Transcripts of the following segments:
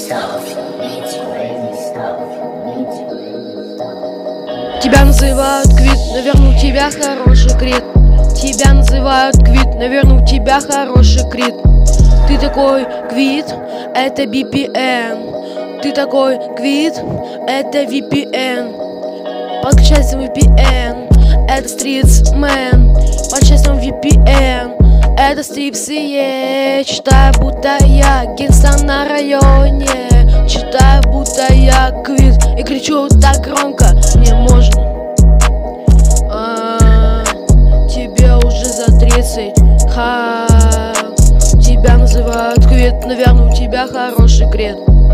Тебя называют квит, наверное, у тебя хороший крит. Тебя называют квит, наверное, у тебя хороший крит. Ты такой квит, это VPN. Ты такой квит, это VPN. Подключайся в VPN, это стритсмен. Подключайся в VPN, это стрипсы. Читаю, будто я гангста на районе. Читаю, будто я квит. И кричу так громко, мне можно. Тебе уже за 30. Тебя называют квит, наверное, у тебя хороший крит.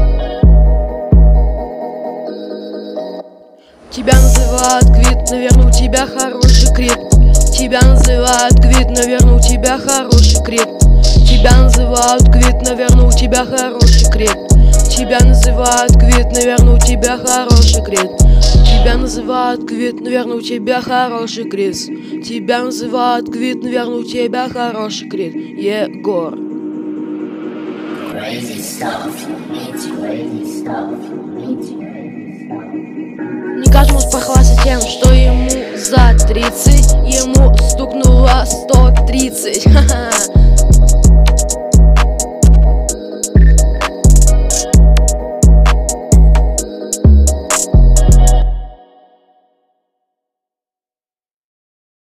Тебя называют квит, наверное, у тебя хороший крит. Тебя называют квит, наверное, у тебя хороший крит. Тебя называют квит, наверное, у тебя хороший крит. Тебя называют квит, наверное, у тебя хороший крит. Тебя называют квит, наверное, у тебя хороший крит. Тебя называют квит, наверное, у тебя хороший крит. Егор. Не каждому похвастаться тем, что ему за 30, ему стукнуло 130.